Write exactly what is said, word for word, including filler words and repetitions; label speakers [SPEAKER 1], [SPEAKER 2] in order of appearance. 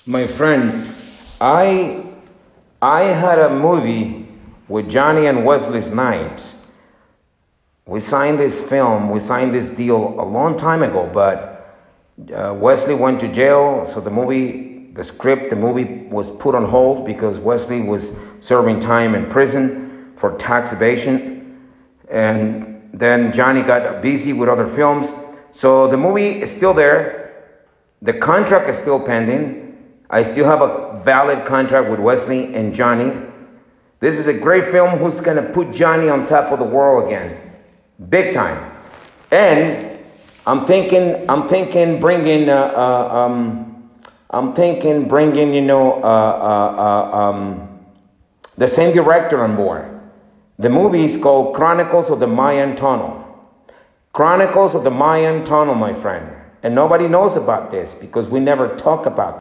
[SPEAKER 1] My friend, I I had a movie with Johnny and Wesley Snipes. We signed this film, we signed this deal a long time ago, but uh, Wesley went to jail, so the movie, the script, the movie was put on hold because Wesley was serving time in prison for tax evasion. And then Johnny got busy with other films. So the movie is still there. The contract is still pending. I still have a valid contract with Wesley and Johnny. This is a great film who's going to put Johnny on top of the world again. Big time. And I'm thinking, I'm thinking bringing, uh, uh, um, I'm thinking bringing, you know, uh, uh, uh, um, the same director on board. The movie is called Chronicles of the Mayan Tunnel. Chronicles of the Mayan Tunnel, my friend. And nobody knows about this because we never talk about